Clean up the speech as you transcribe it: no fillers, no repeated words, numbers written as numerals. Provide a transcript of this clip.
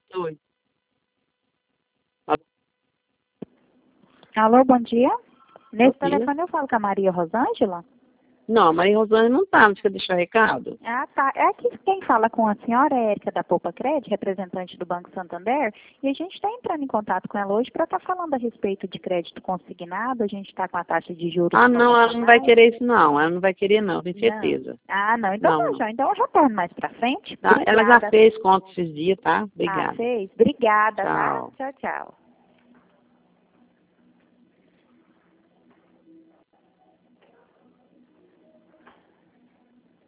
Oi. Alô, bom dia. Nesse Bom dia. telefone eu falo com a Maria Rosângela? Não, a Maria Rosane não tá, não fica deixar recado. Ah, tá. É que quem fala com a senhora é Érica da Poupa Crédito, representante do Banco Santander, e a gente está entrando em contato com ela hoje para estar falando a respeito de crédito consignado. A gente está com a taxa de juros Ah, não, ela não vai promocionais. querer isso não, ela não vai querer não, tenho Não. certeza. Ah, não. Então Não, tá, não. já. Então eu já torno mais pra frente. Tá? Ela já Obrigada. fez conta esses dias, tá? Ah, Obrigada. fez? Obrigada, tá? Tchau. Tchau, tchau.